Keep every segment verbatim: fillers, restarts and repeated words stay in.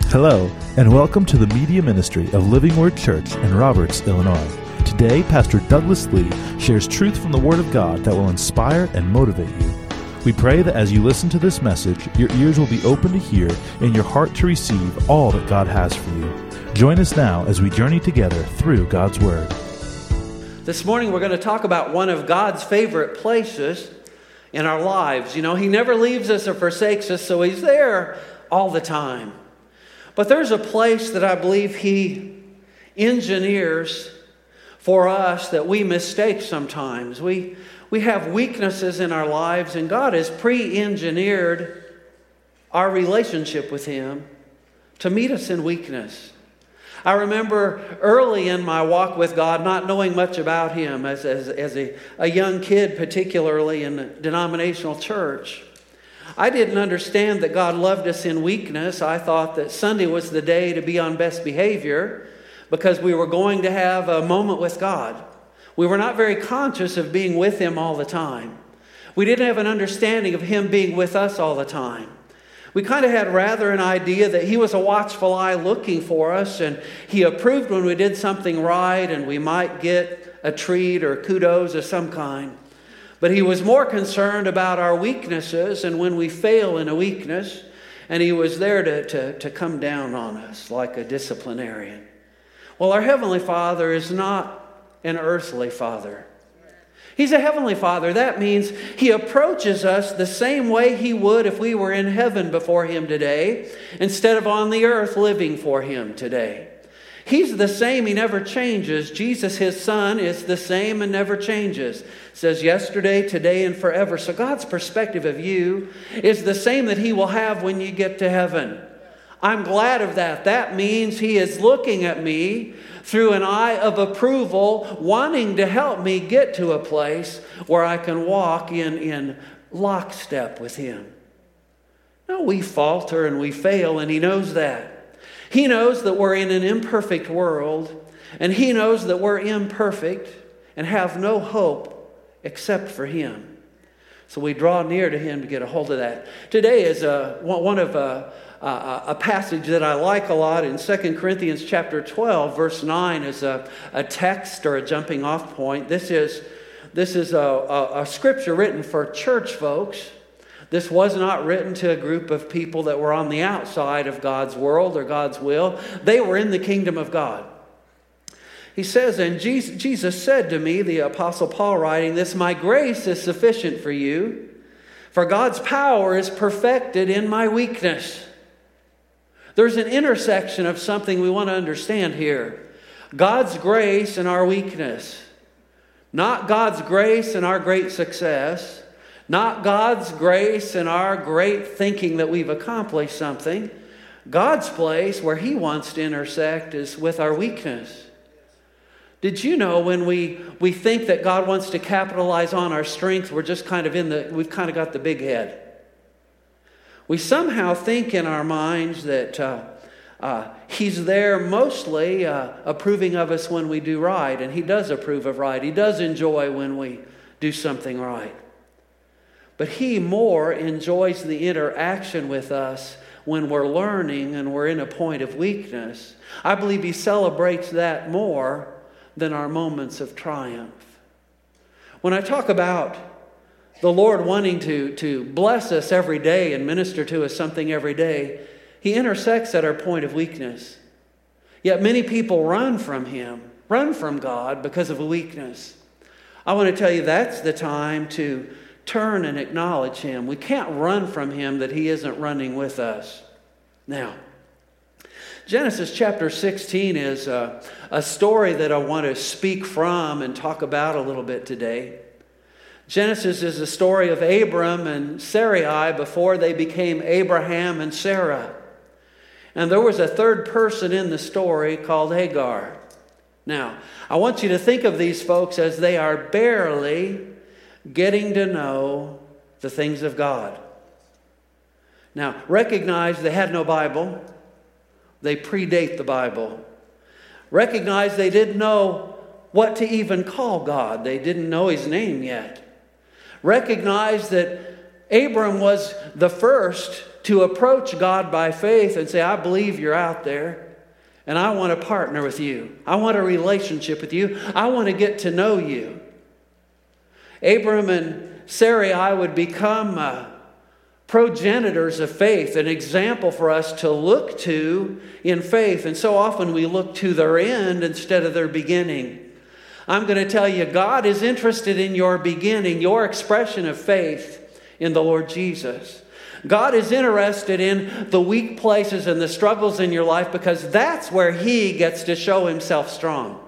Hello, and welcome to the media ministry of Living Word Church in Roberts, Illinois. Today, Pastor Douglas Lee shares truth from the Word of God that will inspire and motivate you. We pray that as you listen to this message, your ears will be open to hear and your heart to receive all that God has for you. Join us now as we journey together through God's Word. This morning, we're going to talk about one of God's favorite places in our lives. You know, He never leaves us or forsakes us, so He's there all the time. But there's a place that I believe He engineers for us that we mistake sometimes. We, we have weaknesses in our lives, and God has pre-engineered our relationship with Him to meet us in weakness. I remember early in my walk with God, not knowing much about Him as, as, as a, a young kid, particularly in the denominational church. I didn't understand that God loved us in weakness. I thought that Sunday was the day to be on best behavior because we were going to have a moment with God. We were not very conscious of being with Him all the time. We didn't have an understanding of Him being with us all the time. We kind of had rather an idea that He was a watchful eye looking for us, and He approved when we did something right and we might get a treat or kudos of some kind. But He was more concerned about our weaknesses and when we fail in a weakness, and He was there to, to, to come down on us like a disciplinarian. Well, our Heavenly Father is not an earthly Father. He's a Heavenly Father. That means He approaches us the same way He would if we were in heaven before Him today, instead of on the earth living for Him today. He's the same. He never changes. Jesus, His Son, is the same and never changes. It says yesterday, today, and forever. So God's perspective of you is the same that He will have when you get to heaven. I'm glad of that. That means He is looking at me through an eye of approval, wanting to help me get to a place where I can walk in, in lockstep with Him. No, we falter and we fail, and He knows that. He knows that we're in an imperfect world, and He knows that we're imperfect and have no hope except for Him. So we draw near to Him to get a hold of that. Today is a, one of a, a, a passage that I like a lot in Second Corinthians chapter twelve, verse nine is a, a text or a jumping off point. This is, this is a, a, a scripture written for church folks. This was not written to a group of people that were on the outside of God's world or God's will. They were in the kingdom of God. He says, and Jesus, Jesus said to me, the Apostle Paul writing this, my grace is sufficient for you, for God's power is perfected in my weakness. There's an intersection of something we want to understand here. God's grace and our weakness. Not God's grace and our great success. Not God's grace and our great thinking that we've accomplished something. God's place where He wants to intersect is with our weakness. Did you know when we, we think that God wants to capitalize on our strength, we're just kind of in the, we've kind of got the big head. We somehow think in our minds that uh, uh, He's there mostly uh, approving of us when we do right. And He does approve of right. He does enjoy when we do something right. But He more enjoys the interaction with us when we're learning and we're in a point of weakness. I believe He celebrates that more than our moments of triumph. When I talk about the Lord wanting to, to bless us every day and minister to us something every day, He intersects at our point of weakness. Yet many people run from Him, run from God because of a weakness. I want to tell you that's the time to turn and acknowledge Him. We can't run from Him that He isn't running with us. Now, Genesis chapter sixteen is a, a story that I want to speak from and talk about a little bit today. Genesis is the story of Abram and Sarai before they became Abraham and Sarah. And there was a third person in the story called Hagar. Now, I want you to think of these folks as they are barely getting to know the things of God. Now, recognize they had no Bible. They predate the Bible. Recognize they didn't know what to even call God. They didn't know His name yet. Recognize that Abram was the first to approach God by faith and say, I believe you're out there, and I want to partner with you. I want a relationship with you. I want to get to know you. Abram and Sarai would become uh, progenitors of faith, an example for us to look to in faith. And so often we look to their end instead of their beginning. I'm going to tell you, God is interested in your beginning, your expression of faith in the Lord Jesus. God is interested in the weak places and the struggles in your life because that's where He gets to show Himself strong.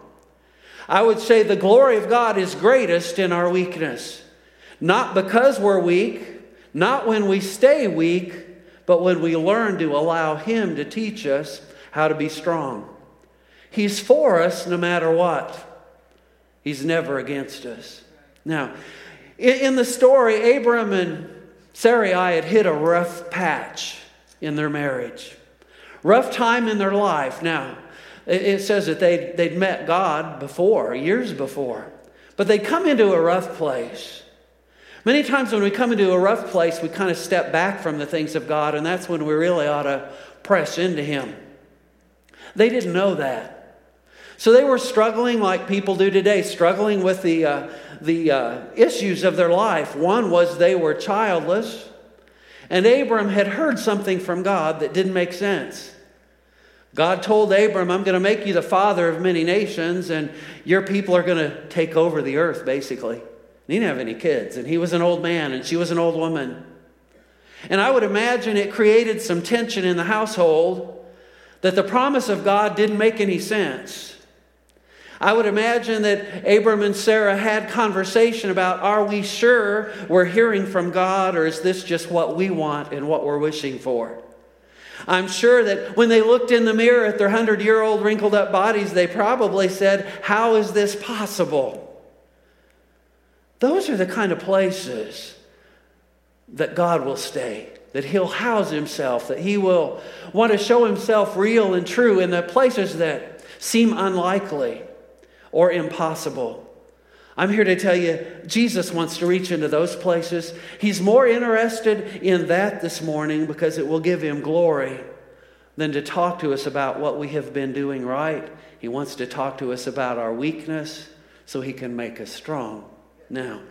I would say the glory of God is greatest in our weakness. Not because we're weak, not when we stay weak, but when we learn to allow Him to teach us how to be strong. He's for us no matter what. He's never against us. Now, in the story, Abram and Sarai had hit a rough patch in their marriage. Rough time in their life. Now, it says that they'd, they'd met God before, years before. But they'd come into a rough place. Many times when we come into a rough place, we kind of step back from the things of God, and that's when we really ought to press into Him. They didn't know that. So they were struggling like people do today, struggling with the, uh, the uh, issues of their life. One was they were childless, and Abram had heard something from God that didn't make sense. God told Abram, I'm going to make you the father of many nations, and your people are going to take over the earth, basically. And he didn't have any kids, and he was an old man, and she was an old woman. And I would imagine it created some tension in the household that the promise of God didn't make any sense. I would imagine that Abram and Sarah had conversation about, are we sure we're hearing from God, or is this just what we want and what we're wishing for? I'm sure that when they looked in the mirror at their hundred-year-old wrinkled up bodies, they probably said, how is this possible? Those are the kind of places that God will stay, that He'll house Himself, that He will want to show Himself real and true in the places that seem unlikely or impossible. I'm here to tell you, Jesus wants to reach into those places. He's more interested in that this morning because it will give Him glory than to talk to us about what we have been doing right. He wants to talk to us about our weakness so He can make us strong. Now,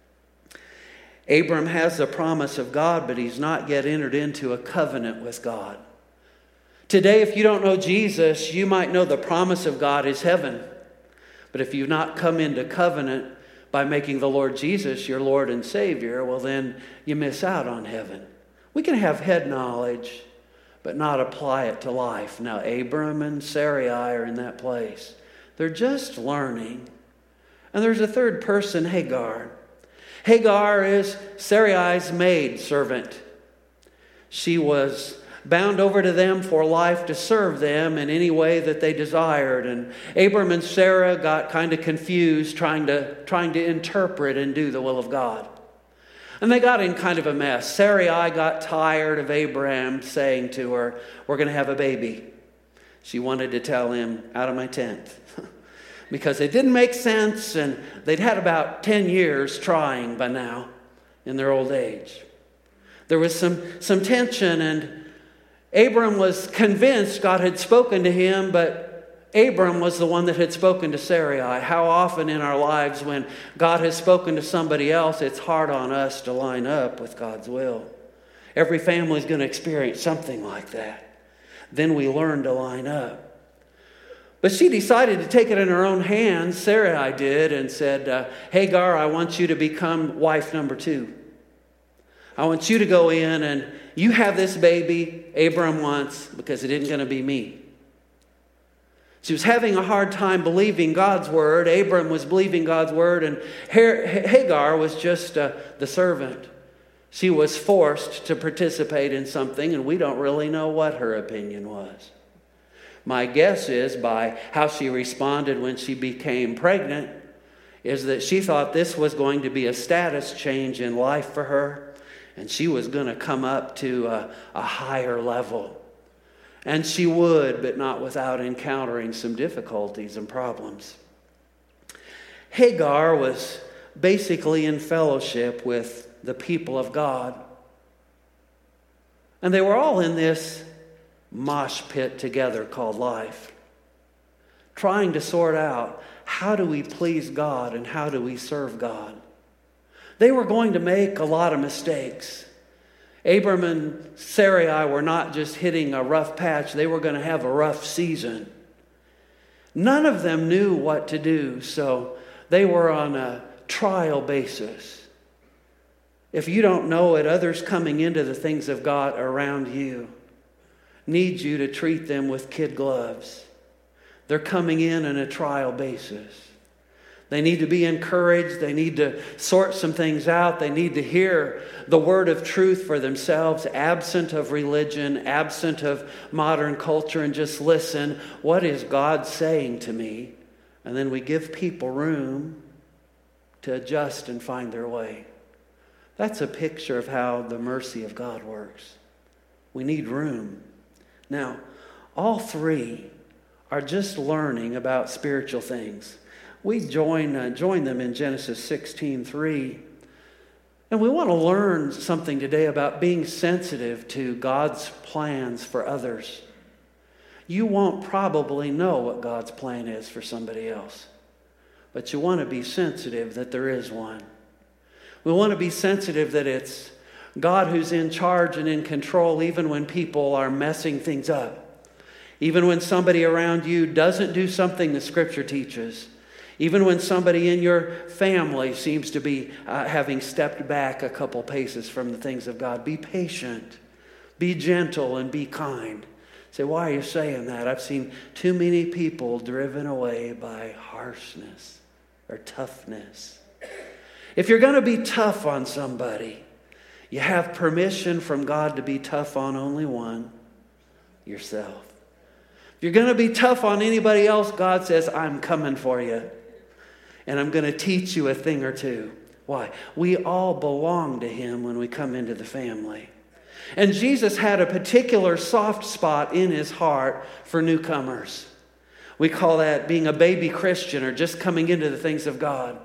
Abram has the promise of God, but he's not yet entered into a covenant with God. Today, if you don't know Jesus, you might know the promise of God is heaven. But if you've not come into covenant by making the Lord Jesus your Lord and Savior, well then you miss out on heaven. We can have head knowledge, but not apply it to life. Now Abram and Sarai are in that place. They're just learning. And there's a third person, Hagar. Hagar is Sarai's maid servant. She was bound over to them for life to serve them in any way that they desired. And Abram and Sarah got kind of confused trying to, trying to interpret and do the will of God. And they got in kind of a mess. Sarai got tired of Abraham saying to her, we're going to have a baby. She wanted to tell him, out of my tent. Because it didn't make sense, and they'd had about ten years trying by now in their old age. There was some, some tension, and Abram was convinced God had spoken to him, but Abram was the one that had spoken to Sarai. How often in our lives when God has spoken to somebody else, it's hard on us to line up with God's will. Every family is going to experience something like that. Then we learn to line up. But she decided to take it in her own hands, Sarai did, and said, uh, Hagar, I want you to become wife number two. I want you to go in and you have this baby Abram wants because it isn't going to be me. She was having a hard time believing God's word. Abram was believing God's word, and Hagar was just uh, the servant. She was forced to participate in something, and we don't really know what her opinion was. My guess is, by how she responded when she became pregnant, is that she thought this was going to be a status change in life for her, and she was going to come up to a, a higher level. And she would, but not without encountering some difficulties and problems. Hagar was basically in fellowship with the people of God. And they were all in this mosh pit together called life, trying to sort out, how do we please God and how do we serve God? They were going to make a lot of mistakes. Abram and Sarai were not just hitting a rough patch, they were going to have a rough season. None of them knew what to do, so they were on a trial basis. If you don't know it, others coming into the things of God around you need you to treat them with kid gloves. They're coming in on a trial basis. They need to be encouraged. They need to sort some things out. They need to hear the word of truth for themselves, absent of religion, absent of modern culture, and just listen. What is God saying to me? And then we give people room to adjust and find their way. That's a picture of how the mercy of God works. We need room. Now, all three are just learning about spiritual things. We join, uh, join them in Genesis sixteen three. And we want to learn something today about being sensitive to God's plans for others. You won't probably know what God's plan is for somebody else, but you want to be sensitive that there is one. We want to be sensitive that it's God who's in charge and in control even when people are messing things up. Even when somebody around you doesn't do something the Scripture teaches. Even when somebody in your family seems to be uh, having stepped back a couple paces from the things of God. Be patient. Be gentle and be kind. Say, why are you saying that? I've seen too many people driven away by harshness or toughness. If you're going to be tough on somebody, you have permission from God to be tough on only one, yourself. If you're going to be tough on anybody else, God says, I'm coming for you. And I'm going to teach you a thing or two. Why? We all belong to Him when we come into the family. And Jesus had a particular soft spot in His heart for newcomers. We call that being a baby Christian or just coming into the things of God.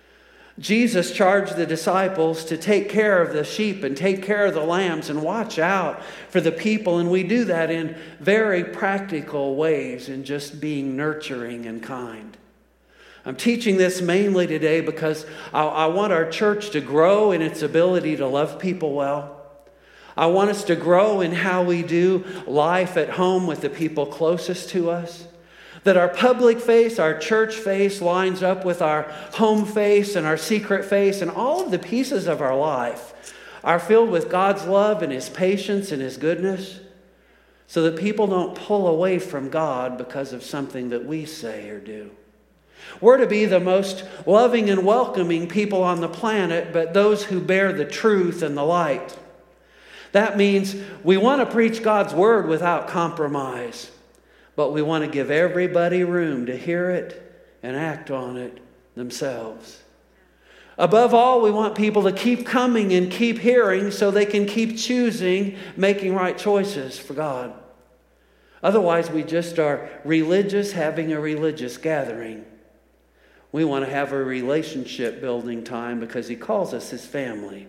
Jesus charged the disciples to take care of the sheep and take care of the lambs and watch out for the people. And we do that in very practical ways, in just being nurturing and kind. I'm teaching this mainly today because I, I want our church to grow in its ability to love people well. I want us to grow in how we do life at home with the people closest to us. That our public face, our church face lines up with our home face and our secret face, and all of the pieces of our life are filled with God's love and His patience and His goodness, so that people don't pull away from God because of something that we say or do. We're to be the most loving and welcoming people on the planet, but those who bear the truth and the light. That means we want to preach God's word without compromise, but we want to give everybody room to hear it and act on it themselves. Above all, we want people to keep coming and keep hearing so they can keep choosing, making right choices for God. Otherwise, we just are religious having a religious gathering. We want to have a relationship building time because He calls us His family.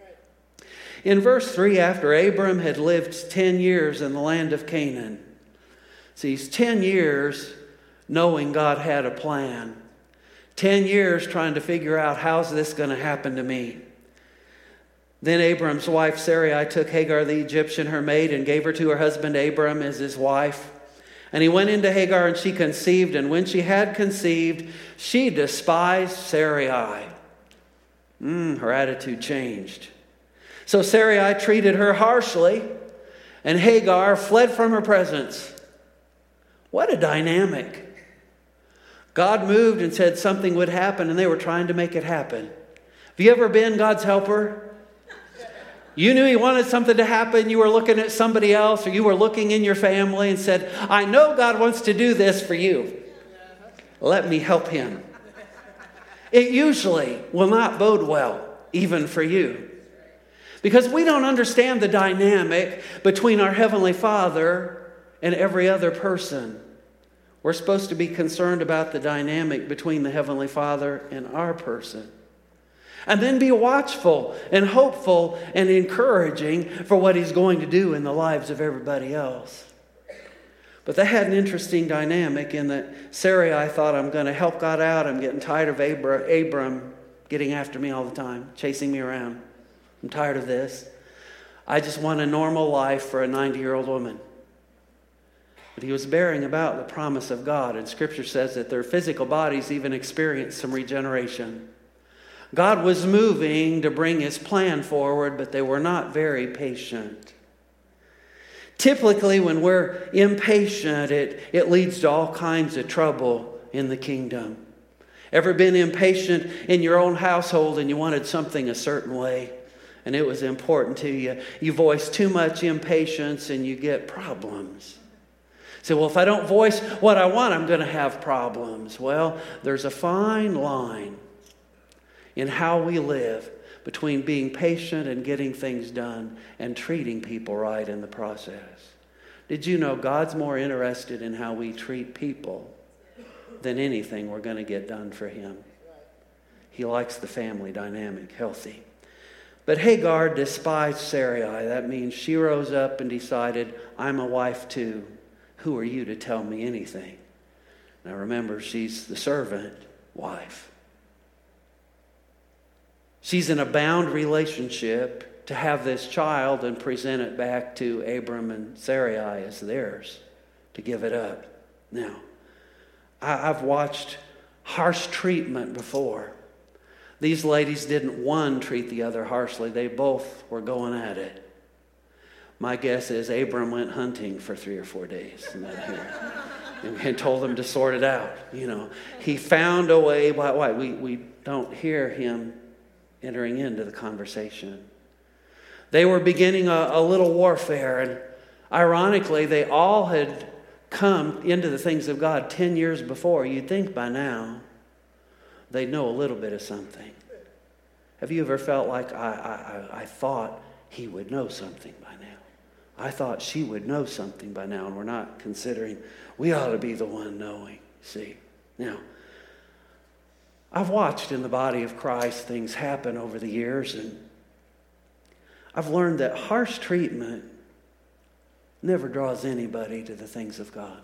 In verse three, after Abram had lived ten years in the land of Canaan, see, he's ten years knowing God had a plan. ten years trying to figure out, how's this going to happen to me? Then Abram's wife Sarai took Hagar the Egyptian, her maid, and gave her to her husband Abram as his wife. And he went into Hagar, and she conceived. And when she had conceived, she despised Sarai. Mm, her attitude changed. So Sarai treated her harshly, and Hagar fled from her presence. What a dynamic. God moved and said something would happen, and they were trying to make it happen. Have you ever been God's helper? You knew He wanted something to happen. You were looking at somebody else, or you were looking in your family and said, I know God wants to do this for you. Let me help Him. It usually will not bode well, even for you. Because we don't understand the dynamic between our Heavenly Father and every other person. We're supposed to be concerned about the dynamic between the Heavenly Father and our person. And then be watchful and hopeful and encouraging for what he's going to do in the lives of everybody else. But they had an interesting dynamic in that Sarai thought, I'm going to help God out. I'm getting tired of Abra- Abram getting after me all the time, chasing me around. I'm tired of this. I just want a normal life for a ninety-year-old woman. But he was bearing about the promise of God. And Scripture says that their physical bodies even experienced some regeneration. God was moving to bring his plan forward, but they were not very patient. Typically, when we're impatient, it, it leads to all kinds of trouble in the kingdom. Ever been impatient in your own household and you wanted something a certain way and it was important to you? You voice too much impatience and you get problems. Say, well, if I don't voice what I want, I'm going to have problems. Well, there's a fine line in how we live between being patient and getting things done and treating people right in the process. Did you know God's more interested in how we treat people than anything we're going to get done for him? He likes the family dynamic, healthy. But Hagar despised Sarai. That means she rose up and decided, I'm a wife too. Who are you to tell me anything? Now remember, she's the servant wife. She's in a bound relationship to have this child and present it back to Abram and Sarai as theirs, to give it up. Now, I, I've watched harsh treatment before. These ladies didn't one treat the other harshly. They both were going at it. My guess is Abram went hunting for three or four days and then here, and told them to sort it out. You know, he found a way. Why? why we, we don't hear him entering into the conversation. They were beginning a, a little warfare, and ironically, they all had come into the things of God ten years before. You'd think by now they'd know a little bit of something. Have you ever felt like I, I, I thought he would know something by now? I thought she would know something by now, and we're not considering we ought to be the one knowing. See, now, I've watched in the body of Christ things happen over the years, and I've learned that harsh treatment never draws anybody to the things of God.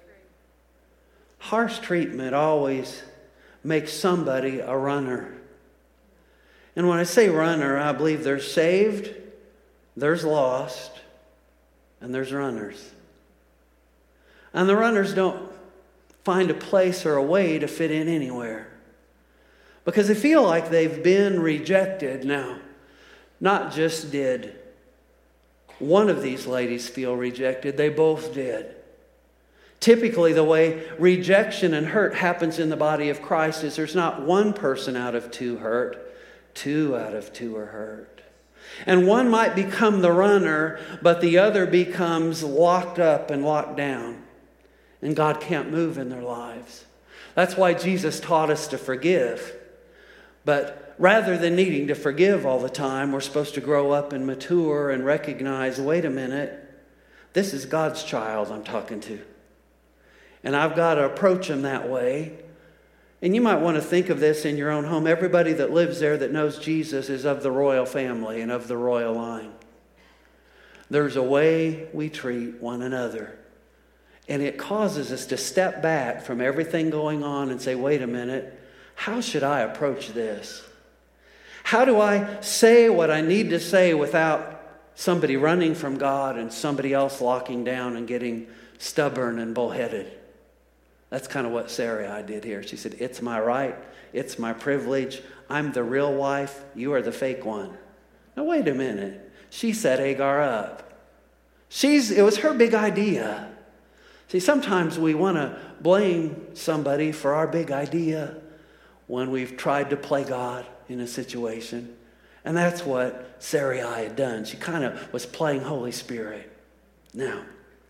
Harsh treatment always makes somebody a runner. And when I say runner, I believe there's saved, there's lost, and there's runners. And the runners don't find a place or a way to fit in anywhere, because they feel like they've been rejected. Now, not just did one of these ladies feel rejected, they both did. Typically, the way rejection and hurt happens in the body of Christ is there's not one person out of two hurt, two out of two are hurt. And one might become the runner, but the other becomes locked up and locked down. And God can't move in their lives. That's why Jesus taught us to forgive. But rather than needing to forgive all the time, we're supposed to grow up and mature and recognize, wait a minute, this is God's child I'm talking to. And I've got to approach him that way. And you might want to think of this in your own home. Everybody that lives there that knows Jesus is of the royal family and of the royal line. There's a way we treat one another. And it causes us to step back from everything going on and say, wait a minute, how should I approach this? How do I say what I need to say without somebody running from God and somebody else locking down and getting stubborn and bullheaded? That's kind of what Sarai did here. She said, it's my right. It's my privilege. I'm the real wife. You are the fake one. Now, wait a minute. She set Hagar up. She's, it was her big idea. See, sometimes we want to blame somebody for our big idea when we've tried to play God in a situation. And that's what Sarai had done. She kind of was playing Holy Spirit. Now,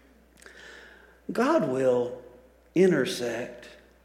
God will intersect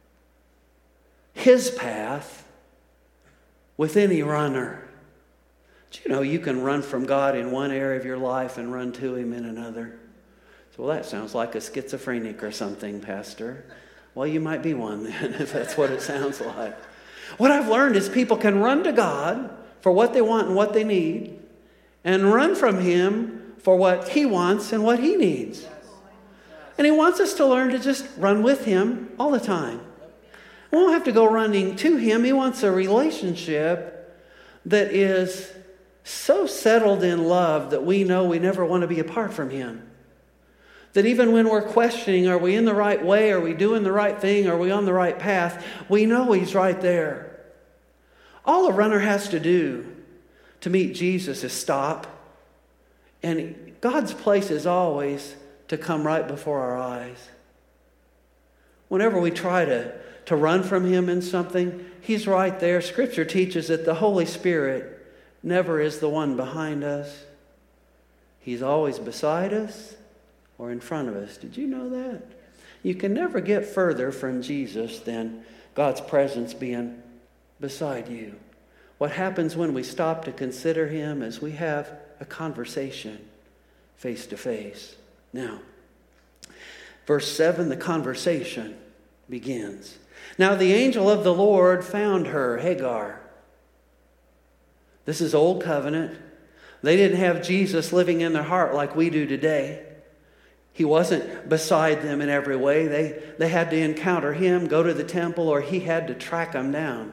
his path with any runner. Do you know you can run from God in one area of your life and run to him in another? So, well, that sounds like a schizophrenic or something, Pastor. Well, you might be one then, if that's what it sounds like. What I've learned is people can run to God for what they want and what they need, and run from Him for what He wants and what He needs. And He wants us to learn to just run with Him all the time. We won't have to go running to Him. He wants a relationship that is so settled in love that we know we never want to be apart from Him. That even when we're questioning, are we in the right way? Are we doing the right thing? Are we on the right path? We know He's right there. All a runner has to do to meet Jesus is stop. And God's place is always to come right before our eyes. Whenever we try to, to run from Him in something, He's right there. Scripture teaches that the Holy Spirit never is the one behind us. He's always beside us or in front of us. Did you know that? You can never get further from Jesus than God's presence being beside you. What happens when we stop to consider Him is we have a conversation face to face. Now, verse seven, the conversation begins. Now the angel of the Lord found her, Hagar. This is Old Covenant. They didn't have Jesus living in their heart like we do today. He wasn't beside them in every way. They, they had to encounter Him, go to the temple, or He had to track them down.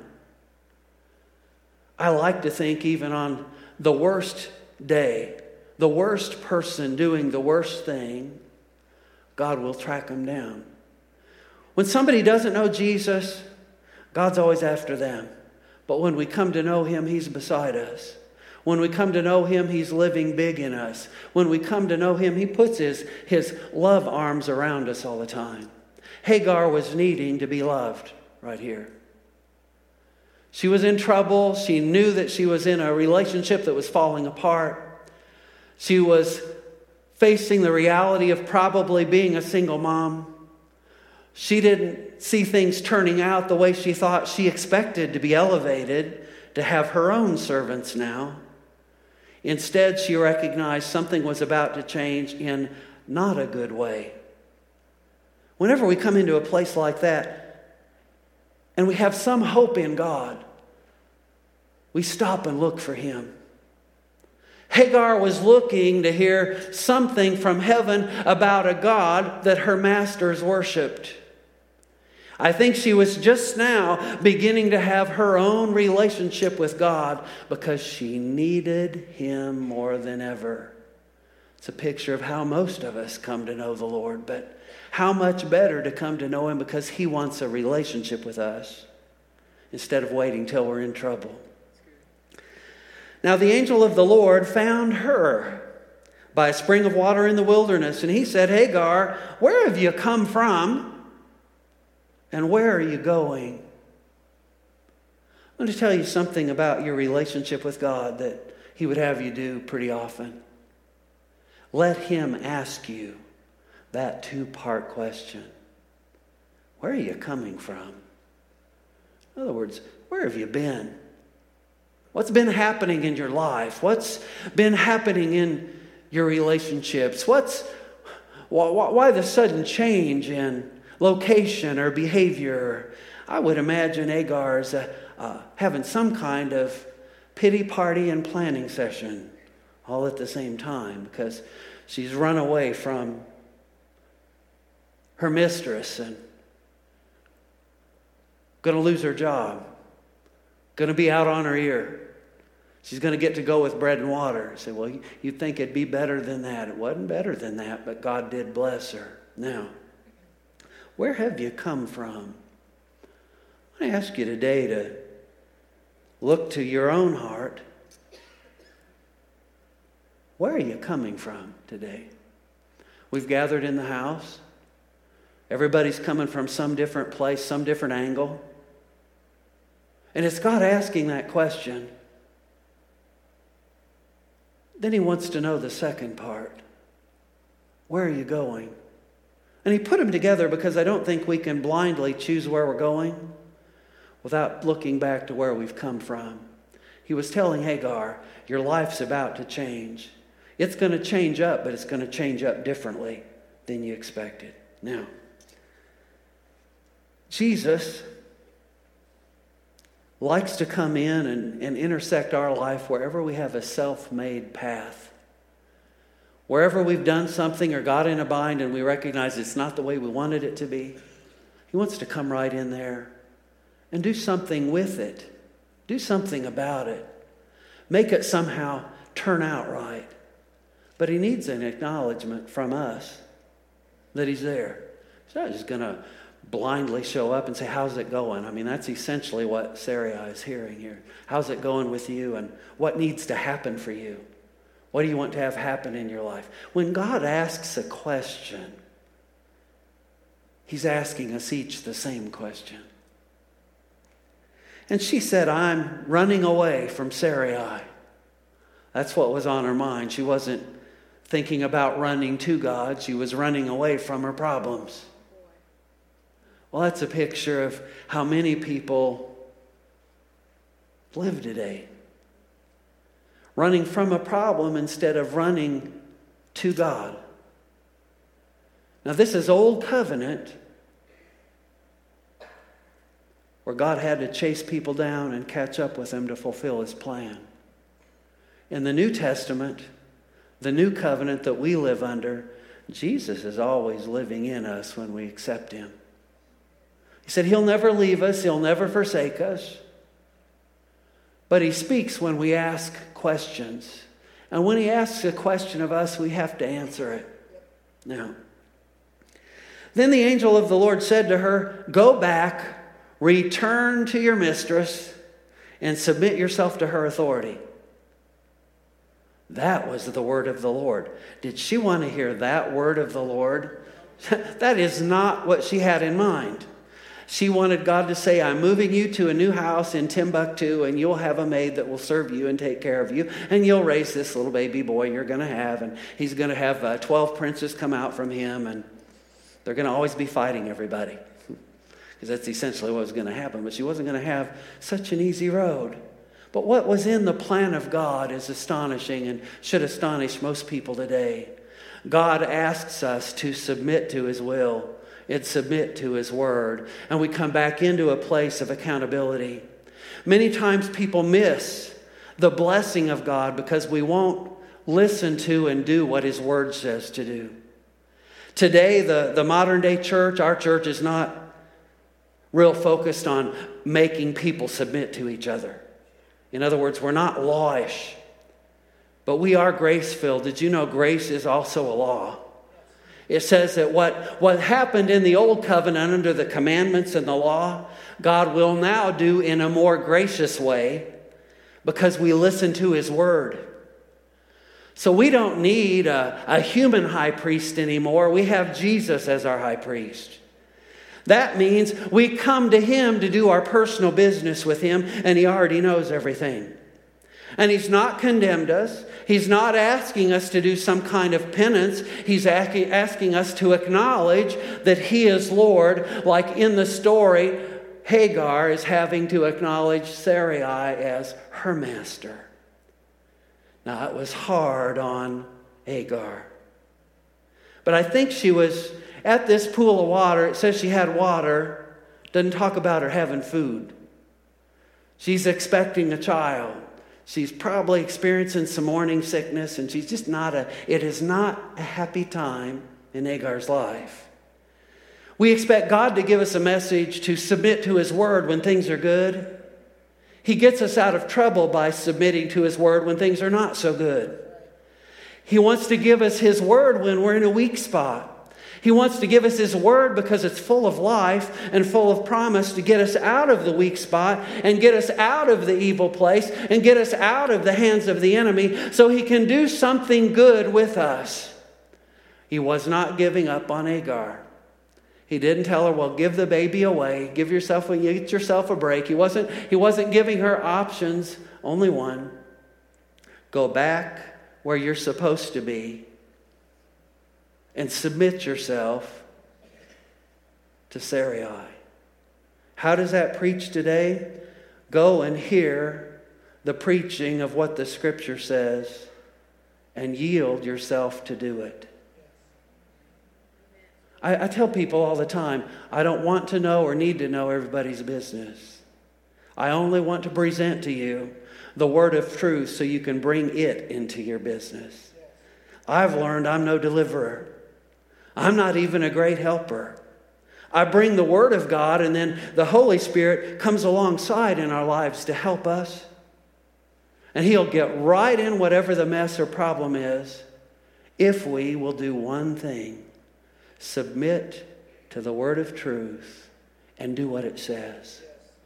I like to think even on the worst day, the worst person doing the worst thing, God will track them down. When somebody doesn't know Jesus, God's always after them. But when we come to know Him, He's beside us. When we come to know Him, He's living big in us. When we come to know Him, He puts His, his love arms around us all the time. Hagar was needing to be loved right here. She was in trouble. She knew that she was in a relationship that was falling apart. She was facing the reality of probably being a single mom. She didn't see things turning out the way she thought. She expected to be elevated, to have her own servants now. Instead, she recognized something was about to change in not a good way. Whenever we come into a place like that, and we have some hope in God, we stop and look for Him. Hagar was looking to hear something from heaven about a God that her masters worshipped. I think she was just now beginning to have her own relationship with God because she needed Him more than ever. It's a picture of how most of us come to know the Lord, but how much better to come to know Him because He wants a relationship with us instead of waiting till we're in trouble. Now the angel of the Lord found her by a spring of water in the wilderness, and he said, Hagar, where have you come from? And where are you going? I'm going to tell you something about your relationship with God that He would have you do pretty often. Let Him ask you that two-part question. Where are you coming from? In other words, where have you been? What's been happening in your life? What's been happening in your relationships? What's why, why the sudden change in location or behavior? I would imagine Hagar's uh, uh, having some kind of pity party and planning session all at the same time because she's run away from her mistress and going to lose her job, going to be out on her ear. She's going to get to go with bread and water. I said, well, you'd think it'd be better than that. It wasn't better than that, but God did bless her. Now, where have you come from? I ask you today to look to your own heart. Where are you coming from today? We've gathered in the house. Everybody's coming from some different place, some different angle. And it's God asking that question. Then He wants to know the second part. Where are you going? And He put them together because I don't think we can blindly choose where we're going without looking back to where we've come from. He was telling Hagar, your life's about to change. It's going to change up, but it's going to change up differently than you expected. Now, likes to come in and, and intersect our life wherever we have a self-made path. Wherever we've done something or got in a bind and we recognize it's not the way we wanted it to be, he wants to come right in there and do something with it. Do something about it. Make it somehow turn out right. But he needs an acknowledgement from us that he's there. He's not just going to blindly show up and say, how's it going? I mean, that's essentially what Sarai is hearing here. How's it going with you, and what needs to happen for you? What do you want to have happen in your life? When God asks a question, he's asking us each the same question. And she said, I'm running away from Sarai. That's what was on her mind. She wasn't thinking about running to God. She was running away from her problems. Well, that's a picture of how many people live today. Running from a problem instead of running to God. Now, this is Old Covenant, where God had to chase people down and catch up with them to fulfill his plan. In the New Testament, the new covenant that we live under, Jesus is always living in us when we accept him. He said he'll never leave us, he'll never forsake us. But he speaks when we ask questions. And when he asks a question of us, we have to answer it. Now, then the angel of the Lord said to her, go back, return to your mistress, and submit yourself to her authority. That was the word of the Lord. Did she want to hear that word of the Lord? That is not what she had in mind. She wanted God to say, I'm moving you to a new house in Timbuktu, and you'll have a maid that will serve you and take care of you, and you'll raise this little baby boy you're going to have, and he's going to have uh, twelve princes come out from him, and they're going to always be fighting everybody. Because that's essentially what was going to happen. But she wasn't going to have such an easy road. But what was in the plan of God is astonishing and should astonish most people today. God asks us to submit to his will and submit to his word. And we come back into a place of accountability. Many times people miss the blessing of God because we won't listen to and do what his word says to do. Today, the, the modern day church, our church, is not real focused on making people submit to each other. In other words, we're not lawish, but we are grace-filled. Did you know grace is also a law? It says that what, what happened in the old covenant under the commandments and the law, God will now do in a more gracious way because we listen to his word. So we don't need a, a human high priest anymore. We have Jesus as our high priest. That means we come to him to do our personal business with him, and he already knows everything. And he's not condemned us. He's not asking us to do some kind of penance. He's asking us to acknowledge that he is Lord. Like in the story, Hagar is having to acknowledge Sarai as her master. Now, it was hard on Hagar. But I think she was at this pool of water. It says she had water. Doesn't talk about her having food. She's expecting a child. She's probably experiencing some morning sickness, and she's just not a, it is not a happy time in Hagar's life. We expect God to give us a message to submit to his word when things are good. He gets us out of trouble by submitting to his word when things are not so good. He wants to give us his word when we're in a weak spot. He wants to give us his word because it's full of life and full of promise to get us out of the weak spot and get us out of the evil place and get us out of the hands of the enemy so he can do something good with us. He was not giving up on Hagar. He didn't tell her, well, give the baby away. Give yourself, get yourself a break. He wasn't, he wasn't giving her options, only one. Go back where you're supposed to be and submit yourself to Sarai. How does that preach today? Go and hear the preaching of what the scripture says and yield yourself to do it. I, I tell people all the time, I don't want to know or need to know everybody's business. I only want to present to you the word of truth so you can bring it into your business. I've learned I'm no deliverer. I'm not even a great helper. I bring the word of God, and then the Holy Spirit comes alongside in our lives to help us. And He'll get right in whatever the mess or problem is if we will do one thing: submit to the word of truth and do what it says.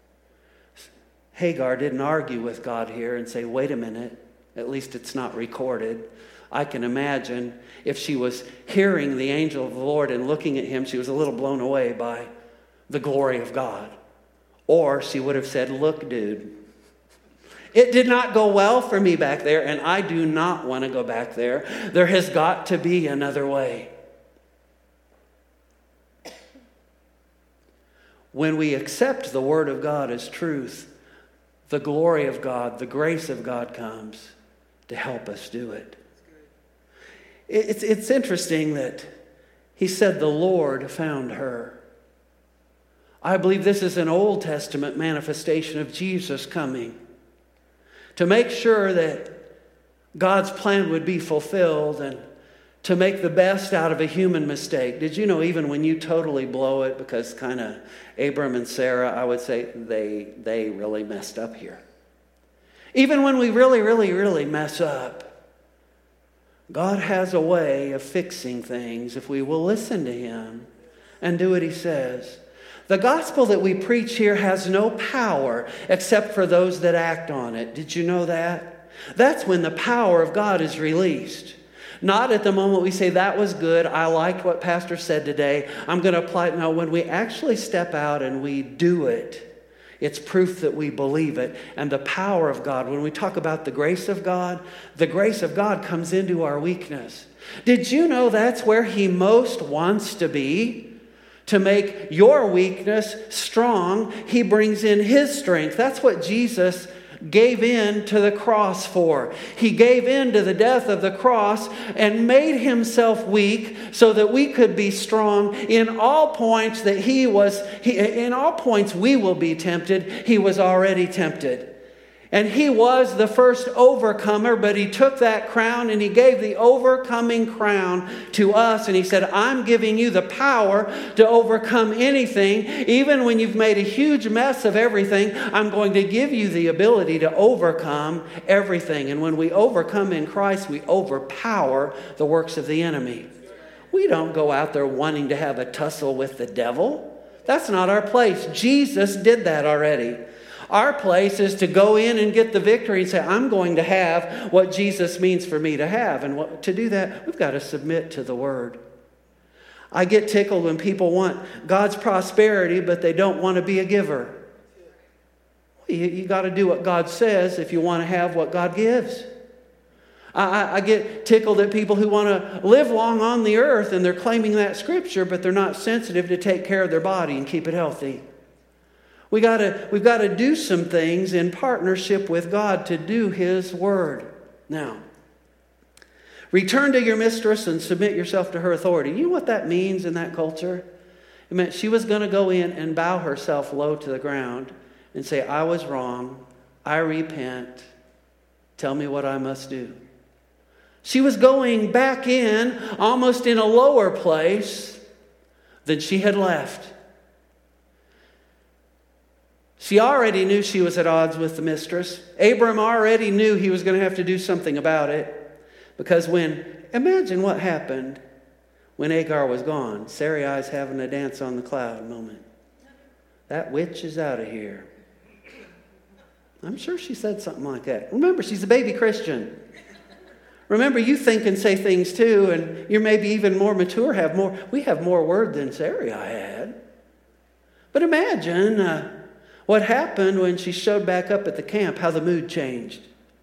Hagar didn't argue with God here and say, wait a minute, at least it's not recorded. I can imagine if she was hearing the angel of the Lord and looking at him, she was a little blown away by the glory of God. Or she would have said, look, dude, it did not go well for me back there, and I do not want to go back there. There has got to be another way. When we accept the word of God as truth, the glory of God, the grace of God comes to help us do it. It's, it's interesting that he said the Lord found her. I believe this is an Old Testament manifestation of Jesus coming to make sure that God's plan would be fulfilled and to make the best out of a human mistake. Did you know even when you totally blow it, because kind of Abram and Sarah, I would say they, they really messed up here. Even when we really, really, really mess up, God has a way of fixing things if we will listen to Him and do what He says. The gospel that we preach here has no power except for those that act on it. Did you know that? That's when the power of God is released. Not at the moment we say, that was good, I liked what Pastor said today, I'm going to apply it. No, when we actually step out and we do it, it's proof that we believe it. And the power of God, when we talk about the grace of God, the grace of God comes into our weakness. Did you know that's where He most wants to be? To make your weakness strong, He brings in His strength. That's what Jesus gave in to the cross for. He gave in to the death of the cross and made Himself weak so that we could be strong. In all points that He was, he, in all points we will be tempted. He was already tempted. And He was the first overcomer, but He took that crown and He gave the overcoming crown to us. And He said, I'm giving you the power to overcome anything. Even when you've made a huge mess of everything, I'm going to give you the ability to overcome everything. And when we overcome in Christ, we overpower the works of the enemy. We don't go out there wanting to have a tussle with the devil. That's not our place. Jesus did that already. Our place is to go in and get the victory and say, I'm going to have what Jesus means for me to have. And what, to do that, we've got to submit to the Word. I get tickled when people want God's prosperity, but they don't want to be a giver. You, you got to do what God says if you want to have what God gives. I, I get tickled at people who want to live long on the earth, and they're claiming that scripture, but they're not sensitive to take care of their body and keep it healthy. We gotta, we've got to do some things in partnership with God to do His word. Now, return to your mistress and submit yourself to her authority. You know what that means in that culture? It meant she was going to go in and bow herself low to the ground and say, I was wrong. I repent. Tell me what I must do. She was going back in almost in a lower place than she had left. She already knew she was at odds with the mistress. Abram already knew he was going to have to do something about it. Because when, imagine what happened when Hagar was gone. Sarai's having a dance on the cloud moment. That witch is out of here. I'm sure she said something like that. Remember, she's a baby Christian. Remember, you think and say things too, and you're maybe even more mature, have more. We have more word than Sarai had. But imagine uh, what happened when she showed back up at the camp, how the mood changed.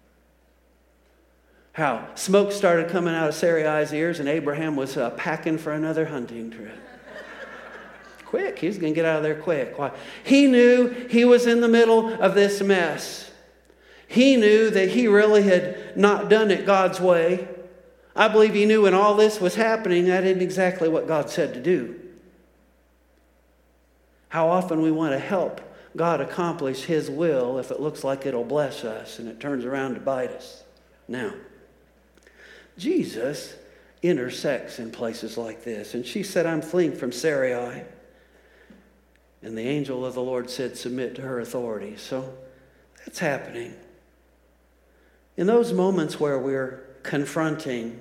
How smoke started coming out of Sarai's ears and Abraham was uh, packing for another hunting trip. Quick, he's going to get out of there quick. Why? He knew he was in the middle of this mess. He knew that he really had not done it God's way. I believe he knew when all this was happening, that isn't exactly what God said to do. How often we want to help God accomplish His will if it looks like it'll bless us and it turns around to bite us? Now, Jesus intersects in places like this. And she said, I'm fleeing from Sarai. And the angel of the Lord said, submit to her authority. So that's happening. In those moments where we're confronting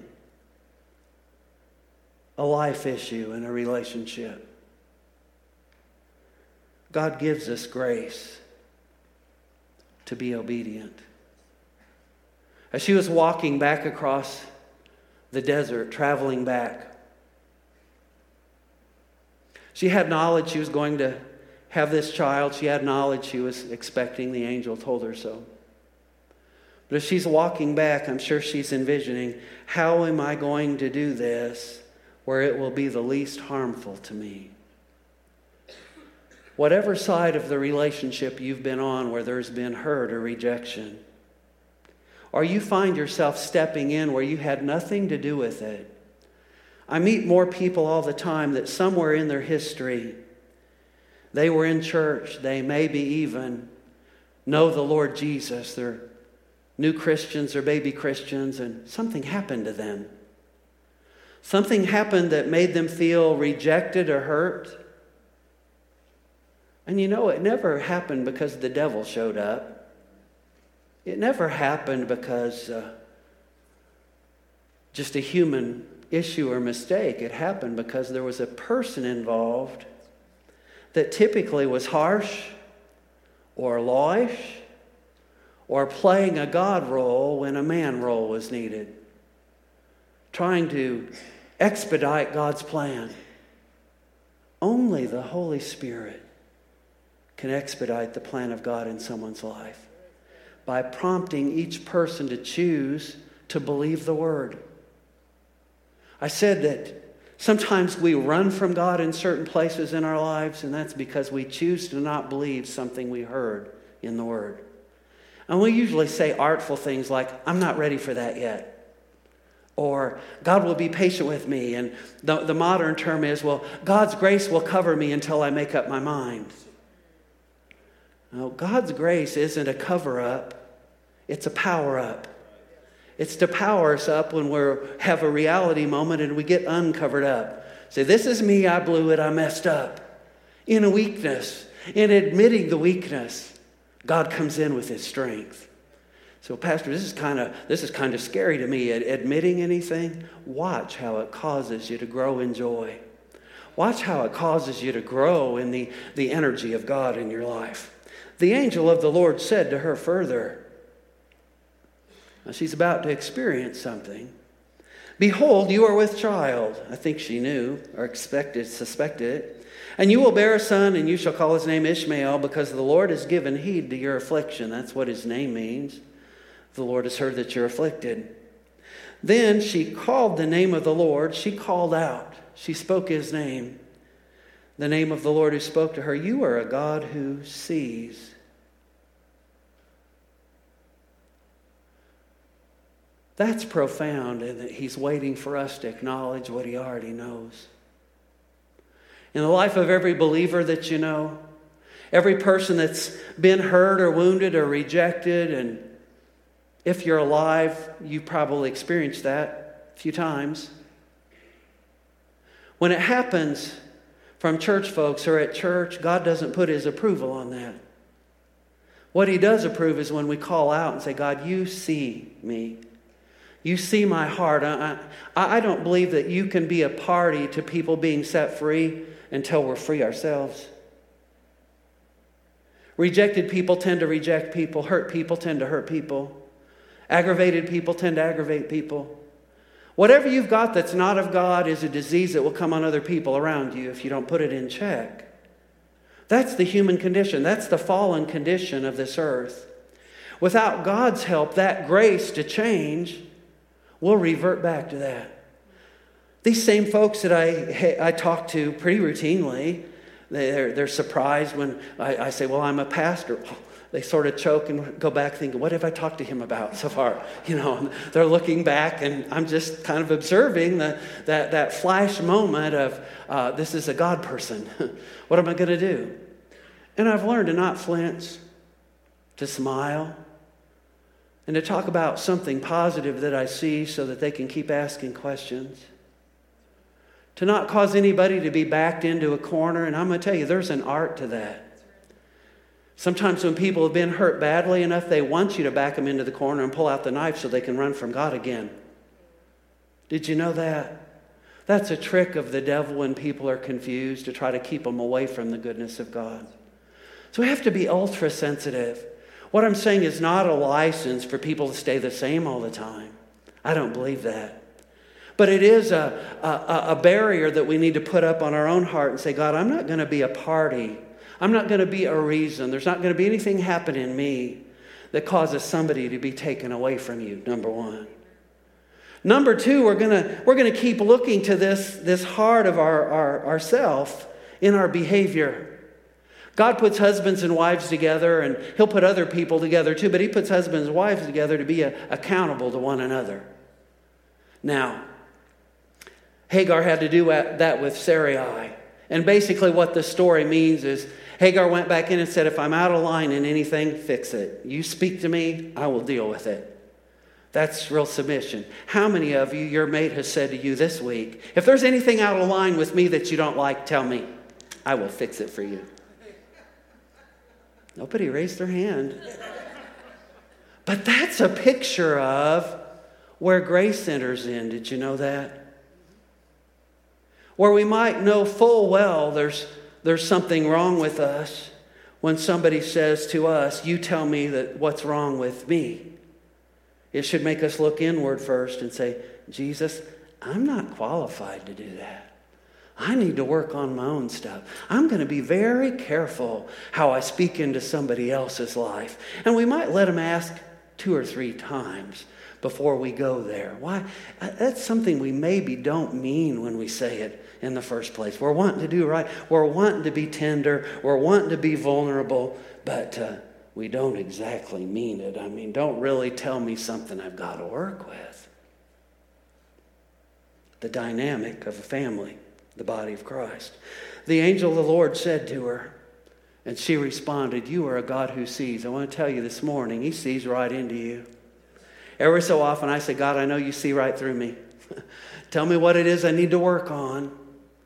a life issue in a relationship, God gives us grace to be obedient. As she was walking back across the desert, traveling back, she had knowledge she was going to have this child. She had knowledge she was expecting. The angel told her so. But as she's walking back, I'm sure she's envisioning, how am I going to do this where it will be the least harmful to me? Whatever side of the relationship you've been on where there's been hurt or rejection, or you find yourself stepping in where you had nothing to do with it. I meet more people all the time that somewhere in their history, they were in church, they maybe even know the Lord Jesus, they're new Christians or baby Christians, and something happened to them. Something happened that made them feel rejected or hurt. And you know, it never happened because the devil showed up. It never happened because uh, just a human issue or mistake. It happened because there was a person involved that typically was harsh or lawish or playing a God role when a man role was needed, trying to expedite God's plan. Only the Holy Spirit can expedite the plan of God in someone's life by prompting each person to choose to believe the Word. I said that sometimes we run from God in certain places in our lives, and that's because we choose to not believe something we heard in the Word. And we usually say artful things like, I'm not ready for that yet. Or, God will be patient with me. And the, the modern term is, well, God's grace will cover me until I make up my mind. No, God's grace isn't a cover-up. It's a power-up. It's to power us up when we have a reality moment and we get uncovered up. Say, this is me, I blew it, I messed up. In a weakness, in admitting the weakness, God comes in with His strength. So, Pastor, this is kind of this is kind of scary to me. Admitting anything, watch how it causes you to grow in joy. Watch how it causes you to grow in the, the energy of God in your life. The angel of the Lord said to her further, now she's about to experience something. Behold, you are with child. I think she knew or expected, suspected it. And you will bear a son, and you shall call his name Ishmael, because the Lord has given heed to your affliction. That's what his name means. The Lord has heard that you're afflicted. Then she called the name of the Lord. She called out. She spoke his name. The name of the Lord who spoke to her, you are a God who sees. That's profound, in that He's waiting for us to acknowledge what He already knows. In the life of every believer that you know, every person that's been hurt or wounded or rejected, and if you're alive, you probably experienced that a few times. When it happens from church folks or at church, God doesn't put His approval on that. What He does approve is when we call out and say, God, you see me. You see my heart. I, I, I don't believe that you can be a party to people being set free until we're free ourselves. Rejected people tend to reject people. Hurt people tend to hurt people. Aggravated people tend to aggravate people. Whatever you've got that's not of God is a disease that will come on other people around you if you don't put it in check. That's the human condition. That's the fallen condition of this earth. Without God's help, that grace to change, we'll revert back to that. These same folks that I I talk to pretty routinely, they're, they're surprised when I, I say, well, I'm a pastor. They sort of choke and go back thinking, what have I talked to him about so far? You know, they're looking back, and I'm just kind of observing the, that, that flash moment of, uh, this is a God person. What am I going to do? And I've learned to not flinch, to smile, and to talk about something positive that I see so that they can keep asking questions. To not cause anybody to be backed into a corner. And I'm going to tell you, there's an art to that. Sometimes when people have been hurt badly enough, they want you to back them into the corner and pull out the knife so they can run from God again. Did you know that? That's a trick of the devil when people are confused, to try to keep them away from the goodness of God. So we have to be ultra sensitive. What I'm saying is not a license for people to stay the same all the time. I don't believe that. But it is a, a, a barrier that we need to put up on our own heart and say, God, I'm not going to be a party. I'm not going to be a reason. There's not going to be anything happen in me that causes somebody to be taken away from you, number one. Number two, we're going to we're going to keep looking to this, this heart of our, our ourself in our behavior. God puts husbands and wives together, and he'll put other people together too, but he puts husbands and wives together to be a, accountable to one another. Now, Hagar had to do that with Sarai. And basically what the story means is Hagar went back in and said, if I'm out of line in anything, fix it. You speak to me, I will deal with it. That's real submission. How many of you, your mate has said to you this week, if there's anything out of line with me that you don't like, tell me. I will fix it for you. Nobody raised their hand. But that's a picture of where grace enters in. Did you know that? Where we might know full well there's, there's something wrong with us when somebody says to us, you tell me that what's wrong with me. It should make us look inward first and say, Jesus, I'm not qualified to do that. I need to work on my own stuff. I'm going to be very careful how I speak into somebody else's life. And we might let them ask two or three times before we go there. Why? That's something we maybe don't mean when we say it in the first place. We're wanting to do right. We're wanting to be tender. We're wanting to be vulnerable. But uh, we don't exactly mean it. I mean, don't really tell me something I've got to work with. The dynamic of a family, the body of Christ. The angel of the Lord said to her, and she responded, you are a God who sees. I want to tell you this morning, he sees right into you. Every so often I say, God, I know you see right through me. Tell me what it is I need to work on.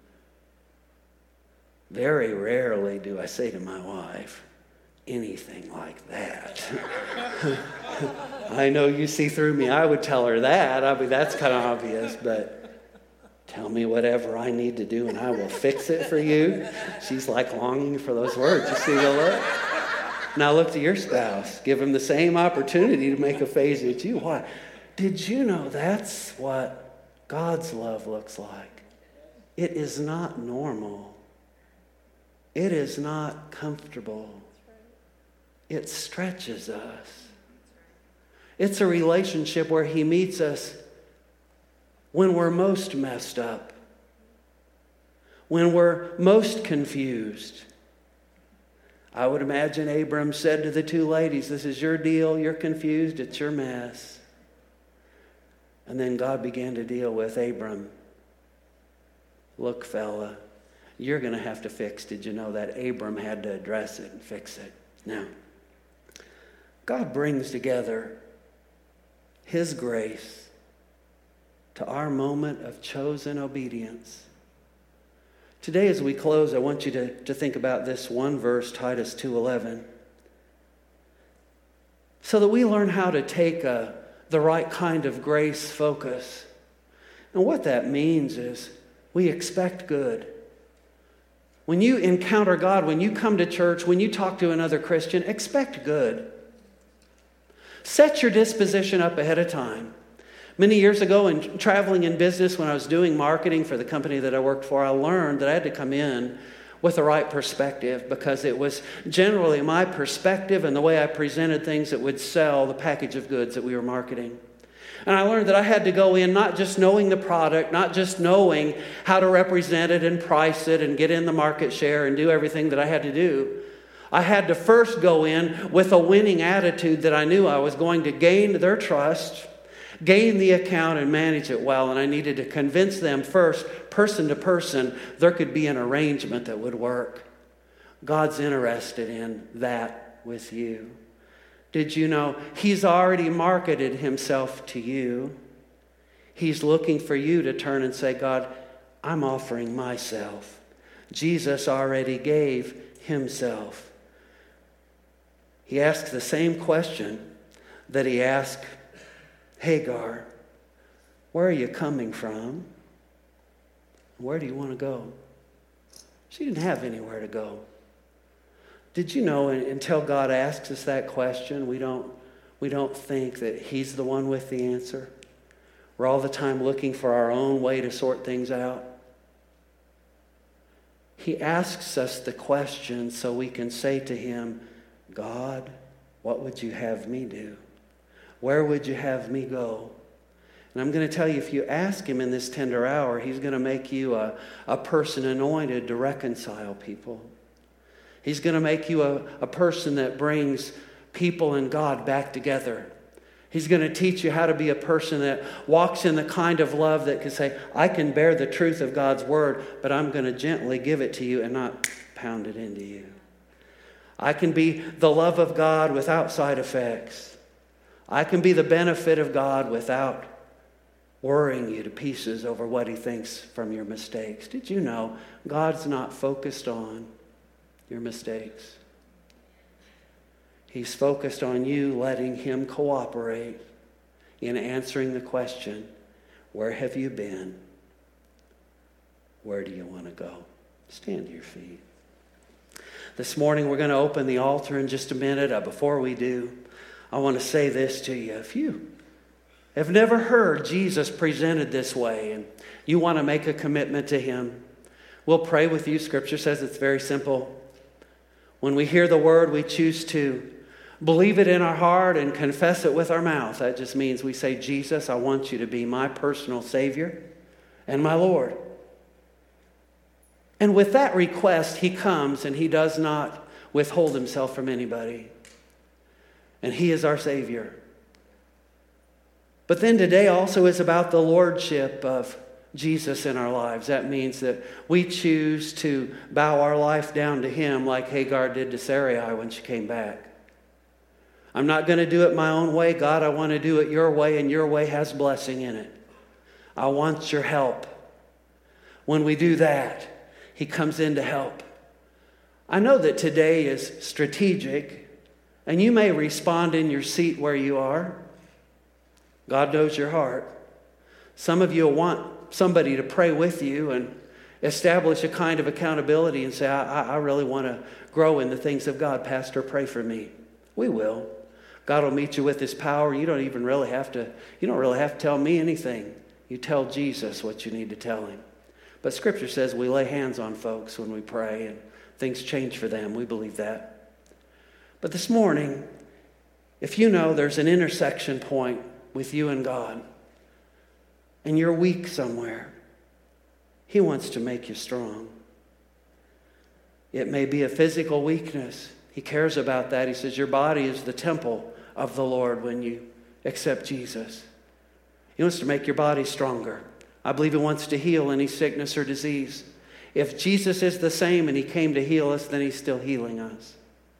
Very rarely do I say to my wife anything like that. I know you see through me. I would tell her that. I mean, that's kind of obvious, but tell me whatever I need to do and I will fix it for you. She's like longing for those words. You see the look? Now look to your spouse. Give him the same opportunity to make a face at you. Why? Did you know that's what God's love looks like? It is not normal. It is not comfortable. It stretches us. It's a relationship where he meets us when we're most messed up, when we're most confused. I would imagine Abram said to the two ladies, this is your deal, you're confused, it's your mess. And then God began to deal with Abram. Look, fella, you're going to have to fix. Did you know that Abram had to address it and fix it? Now, God brings together his grace to our moment of chosen obedience. Today as we close, I want you to, to think about this one verse, Titus two eleven, so that we learn how to take a, the right kind of grace focus. And what that means is we expect good. When you encounter God, when you come to church, when you talk to another Christian, expect good. Set your disposition up ahead of time. Many years ago, in traveling in business, when I was doing marketing for the company that I worked for, I learned that I had to come in with the right perspective, because it was generally my perspective and the way I presented things that would sell the package of goods that we were marketing. And I learned that I had to go in not just knowing the product, not just knowing how to represent it and price it and get in the market share and do everything that I had to do. I had to first go in with a winning attitude that I knew I was going to gain their trust, gain the account, and manage it well. And I needed to convince them first, person to person, there could be an arrangement that would work. God's interested in that with you. Did you know He's already marketed Himself to you? He's looking for you to turn and say, God, I'm offering myself. Jesus already gave Himself. He asks the same question that He asked Hagar. Where are you coming from? Where do you want to go? She didn't have anywhere to go. Did you know until God asks us that question, we don't, we don't think that He's the one with the answer? We're all the time looking for our own way to sort things out. He asks us the question so we can say to Him, God, what would you have me do? Where would you have me go? And I'm going to tell you, if you ask Him in this tender hour, He's going to make you a, a person anointed to reconcile people. He's going to make you a, a person that brings people and God back together. He's going to teach you how to be a person that walks in the kind of love that can say, I can bear the truth of God's word, but I'm going to gently give it to you and not pound it into you. I can be the love of God without side effects. I can be the benefit of God without worrying you to pieces over what He thinks from your mistakes. Did you know God's not focused on your mistakes? He's focused on you letting Him cooperate in answering the question, where have you been? Where do you want to go? Stand to your feet. This morning we're going to open the altar in just a minute. Uh, before we do, I want to say this to you. If you have never heard Jesus presented this way and you want to make a commitment to Him, we'll pray with you. Scripture says it's very simple. When we hear the word, we choose to believe it in our heart and confess it with our mouth. That just means we say, Jesus, I want you to be my personal Savior and my Lord. And with that request, He comes and He does not withhold Himself from anybody. And He is our Savior. But then today also is about the lordship of Jesus in our lives. That means that we choose to bow our life down to Him like Hagar did to Sarai when she came back. I'm not going to do it my own way. God, I want to do it your way, and your way has blessing in it. I want your help. When we do that, He comes in to help. I know that today is strategic, and you may respond in your seat where you are. God knows your heart. Some of you will want somebody to pray with you and establish a kind of accountability and say, I, I really want to grow in the things of God. Pastor, pray for me. We will. God will meet you with His power. You don't even really have to, you don't really have to tell me anything. You tell Jesus what you need to tell Him. But Scripture says we lay hands on folks when we pray and things change for them. We believe that. But this morning, if you know there's an intersection point with you and God, and you're weak somewhere, He wants to make you strong. It may be a physical weakness. He cares about that. He says your body is the temple of the Lord when you accept Jesus. He wants to make your body stronger. I believe He wants to heal any sickness or disease. If Jesus is the same and He came to heal us, then He's still healing us.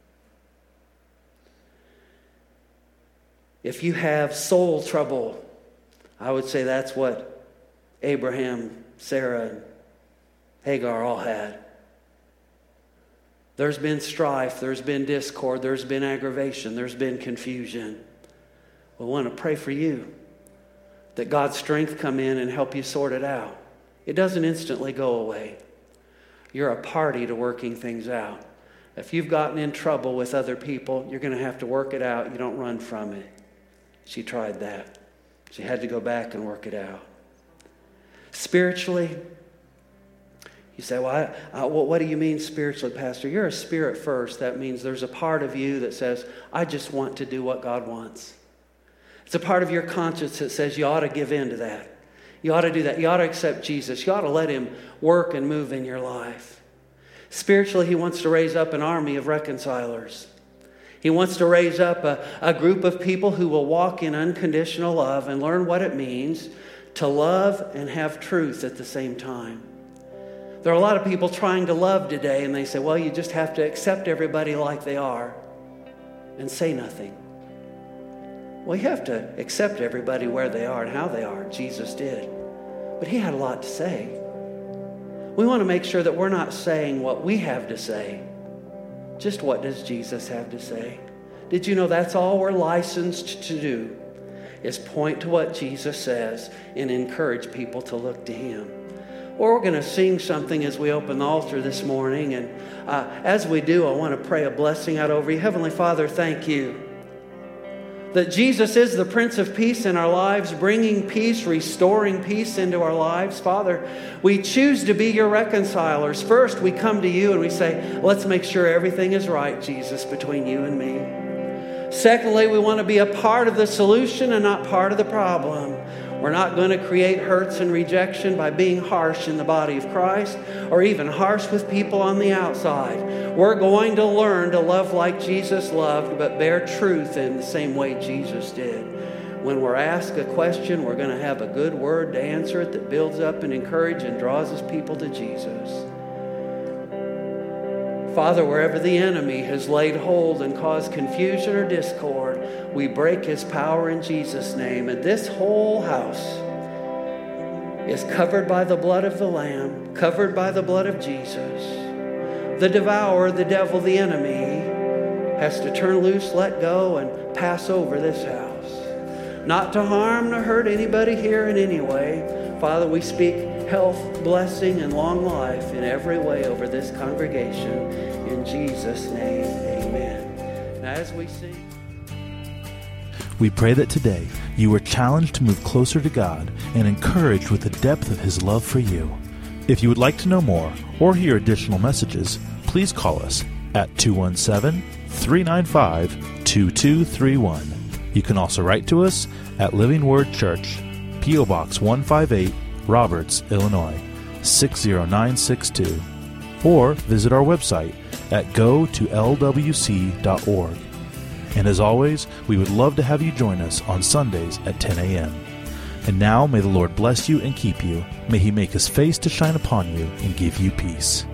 If you have soul trouble, I would say that's what Abraham, Sarah, and Hagar all had. There's been strife, there's been discord, there's been aggravation, there's been confusion. We want to pray for you that God's strength come in and help you sort it out. It doesn't instantly go away. You're a party to working things out. If you've gotten in trouble with other people, you're going to have to work it out. You don't run from it. She tried that. She had to go back and work it out. Spiritually, you say, well, I, I, well, what do you mean spiritually, Pastor? You're a spirit first. That means there's a part of you that says, I just want to do what God wants. It's a part of your conscience that says you ought to give in to that. You ought to do that. You ought to accept Jesus. You ought to let Him work and move in your life. Spiritually, He wants to raise up an army of reconcilers. He wants to raise up a, a group of people who will walk in unconditional love and learn what it means to love and have truth at the same time. There are a lot of people trying to love today, and they say, well, you just have to accept everybody like they are and say nothing. Well, you have to accept everybody where they are and how they are. Jesus did. But he had a lot to say. We want to make sure that we're not saying what we have to say. Just what does Jesus have to say? Did you know that's all we're licensed to do, is point to what Jesus says and encourage people to look to him. Well, we're going to sing something as we open the altar this morning. And uh, as we do, I want to pray a blessing out over you. Heavenly Father, thank you that Jesus is the Prince of Peace in our lives, bringing peace, restoring peace into our lives. Father, we choose to be your reconcilers. First, we come to you and we say, let's make sure everything is right, Jesus, between you and me. Secondly, we want to be a part of the solution and not part of the problem. We're not going to create hurts and rejection by being harsh in the body of Christ or even harsh with people on the outside. We're going to learn to love like Jesus loved, but bear truth in the same way Jesus did. When we're asked a question, we're going to have a good word to answer it that builds up and encourages and draws us people to Jesus. Father, wherever the enemy has laid hold and caused confusion or discord, we break his power in Jesus' name. And this whole house is covered by the blood of the Lamb, covered by the blood of Jesus. The devourer, the devil, the enemy, has to turn loose, let go, and pass over this house. Not to harm nor hurt anybody here in any way. Father, we speak health, blessing, and long life in every way over this congregation. In Jesus' name, amen. Now, as we sing... We pray that today you were challenged to move closer to God and encouraged with the depth of his love for you. If you would like to know more or hear additional messages, please call us at two one seven, three nine five, two two three one. You can also write to us at Living Word Church, P O Box one fifty-eight, Roberts, Illinois, six zero nine six two, or visit our website at go to l w c dot org. And as always, we would love to have you join us on Sundays at ten a.m. And now may the Lord bless you and keep you. May he make his face to shine upon you and give you peace.